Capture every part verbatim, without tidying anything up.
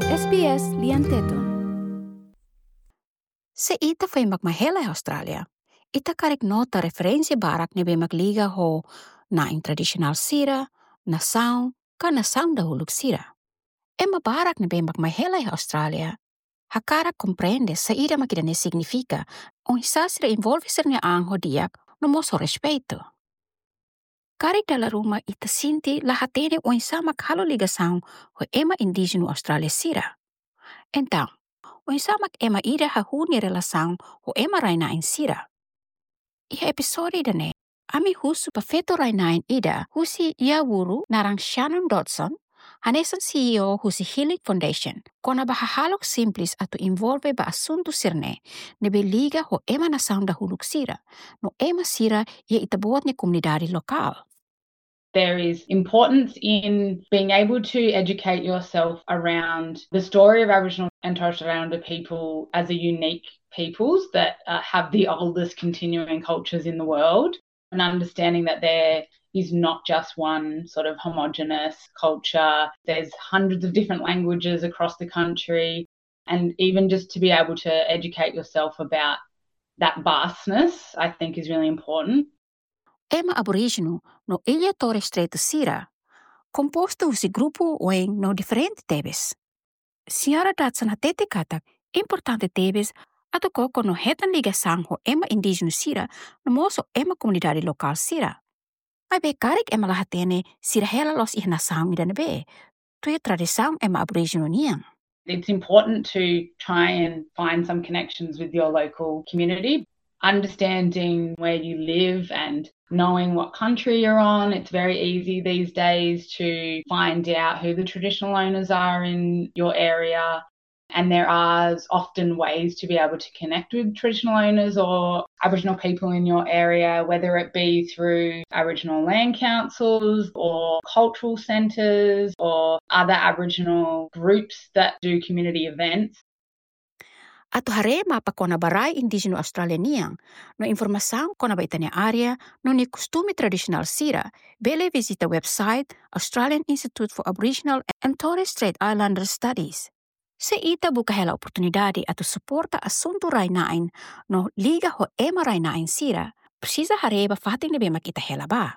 S B S lian teton. Se ita fai magmahela Australia, ita karek nota referensi barak nebe magliga ho na in tradisional sira, na saung, ka na saung dahuluk sira. Ema barak nebe magmahela Australia, hakara comprende sa ida makidane significa o hisasira involve sernya ang hodiak no moso respeito. Karek dala rumah ita sinti lahatene o insama kalo ligasaung ho ema indigeno Australia sira. Então, o insamak ema ida hahuni relação o ema rainain sira. Iha episode dane, ami husu pafeto rainain ida husi ia wuru narang Shannon Dodson, hanesan C E O husi Healing Foundation, kona bahahalok simples atu involve ba asunto sirne, nebe liga ho ema nasaung dahuluk sira, no ema sira ia itabuat ni komunidade lokal. There is importance in being able to educate yourself around the story of Aboriginal and Torres Strait Islander people as a unique peoples that uh, have the oldest continuing cultures in the world, and understanding that there is not just one sort of homogenous culture. There's hundreds of different languages across the country, and even just to be able to educate yourself about that vastness, I think is really important. Ema Aborigeno no Ilha Torres Strait sira, composto husi grupo oeng no diferente tebes. Senhora Dodson hatete katak importante tebes ato koko no hetan ligação ho ema indígeno sira no moso ema komunidade lokal sira. Mai be karek ema lahatene sira hela los ihna saung idane be, tuya tradição ema Aborigeno niang. It's important to try and find some connections with your local community. Understanding where you live and knowing what country you're on. It's very easy these days to find out who the traditional owners are in your area. And there are often ways to be able to connect with traditional owners or Aboriginal people in your area, whether it be through Aboriginal land councils or cultural centres or other Aboriginal groups that do community events. Ato hare mapa kona barai indigeno Australia niang, no informação kona ba itania area, no ni costume tradisional sira, bele visita website Australian Institute for Aboriginal and Torres Strait Islander Studies. Se ita buka hela oportunidade ato suporta asunto rainain, no liga ho ema rainain sira, precisa hare ba fating nebe makita hela ba.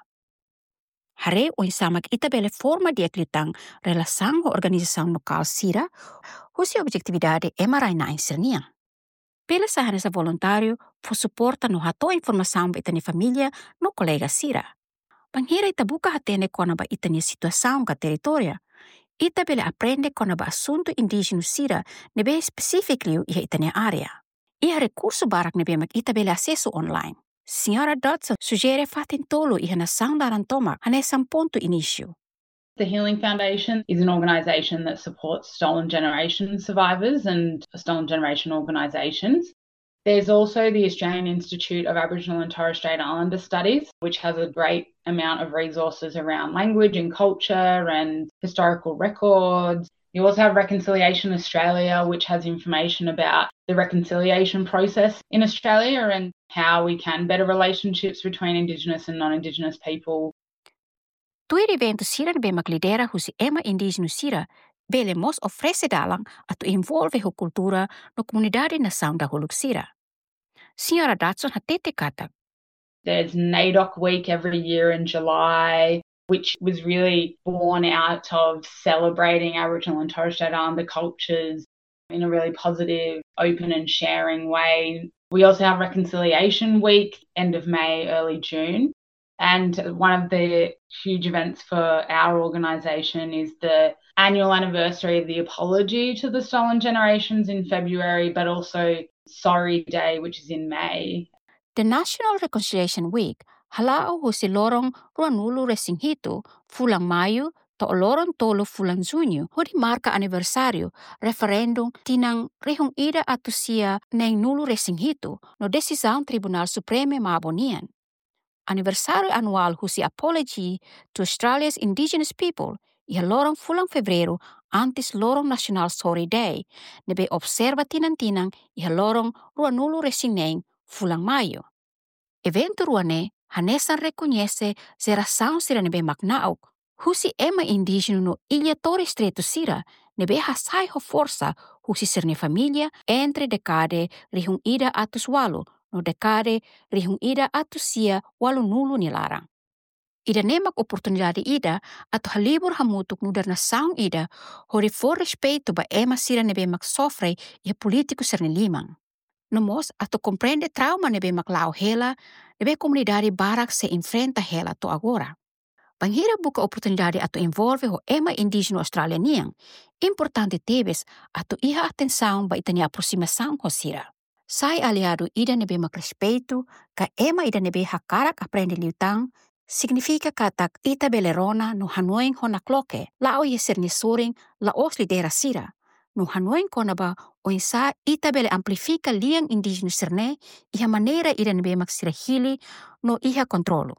Hare o insamak ita bele forma di eklitang relação ho organização lokal sira, husi objetividade ema rainain sirniang. Pela sa hanesa voluntário fo suporta no hato informação ba itani família no colega sira. Panghira ita buka hatene kona ba itani situação ka teritoria. Ita bele aprende kona ba asunto indígeno sira nebe specifically iha itani area. Iha recurso barak nebe mak ita bele acesso online. Senhora Dodson sugere fatin tolo iha na daran tomak hanesan ponto início. The Healing Foundation is an organisation that supports stolen generation survivors and stolen generation organisations. There's also the Australian Institute of Aboriginal and Torres Strait Islander Studies, which has a great amount of resources around language and culture and historical records. You also have Reconciliation Australia, which has information about the reconciliation process in Australia and how we can better relationships between Indigenous and non-Indigenous people. Tui evento sira nebe maglidera husi ema indígeno sira, bele mos ofrece dalang ato involve ho kultura no komunidade na saung dahuluk sira. Senhora Dodson hatete katak. There's NAIDOC Week every year in July, which was really born out of celebrating Aboriginal and Torres Strait Islander cultures in a really positive, open and sharing way. We also have Reconciliation Week, end of May, early June. And one of the huge events for our organisation is the annual anniversary of the apology to the stolen generations in February, but also Sorry Day, which is in May. The National Reconciliation Week halao husi lorong ruanulu resinghitu fulang Mayu to lorong tolo fulang Junyo hodi marka aniversario referendum tinang rehong ida atusia neng nulu resinghitu no decisão Tribunal Supreme Mabonian. Aniversario anual husi apology to Australia's Indigenous people iha lorong fulang Febrero antes lorong National Sorry Day nebe observa tinang-tinang iha lorong ruanulu resineng fulang Mayo. Evento ruane hanesan reconhece geração sira nebe magnaok husi ema indígeno no Ilha Torres Strait sira nebe hasay ho forsa husisir ni familia entre dekade rihung ida atus walu no dekade rihung ida atus sia walu nulu ni larang. Ida nemak oportunidade ida ato halibur hamutuk nudar na saung ida hori for respeito ba ema sira nebe mak sofre ia politiku ser ni limang. Nomos ato comprende trauma nebe mak lao hela nebe komunidade barak se enfrenta hela to agora. Panghira buka oportunidade ato envolve ho ema indígena australianiang, importante tebes ato iha atenção ba itani aproximação ho sira. Sai aliado ida nebe mak respeito ka ema ida nebe hakarak aprende liutang, significa katak ita belerona no hanueng ho nakloke, lao yeser ni soring laos lidera sira. No hanueng kona ba o insa ita bele amplifica liang indígena serne iha maneira ida nebe mak sira hili no iha kontrolu.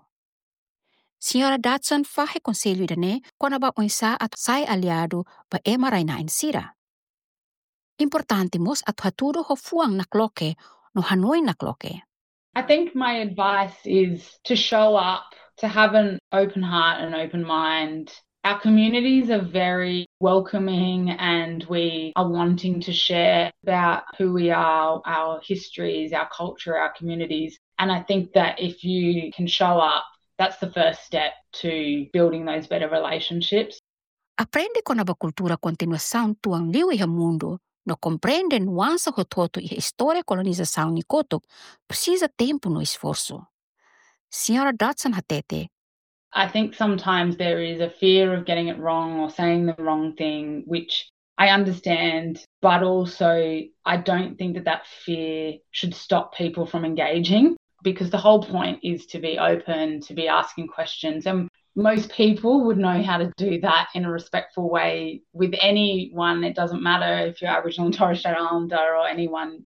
Senhora Dodson fahe conselho idane kona ba oinsa at sai aliado ba ema rainain sira. Importante mos at haturo ho fuang nakloke no hanoi nakloke. I think my advice is to show up, to have an open heart and open mind. Our communities are very welcoming and we are wanting to share about who we are, our histories, our culture, our communities. And I think that if you can show up, that's the first step to building those better relationships. Aprende con a cultura continuação tuang liu iha mundo, no compreende nuança hototo iha história colonização ni kotok, precisa tempo no esforço. Senhora Dodson hatete. I think sometimes there is a fear of getting it wrong or saying the wrong thing, which I understand, but also I don't think that that fear should stop people from engaging. Because the whole point is to be open, to be asking questions. And most people would know how to do that in a respectful way with anyone. It doesn't matter if you're Aboriginal and Torres Strait Islander or anyone.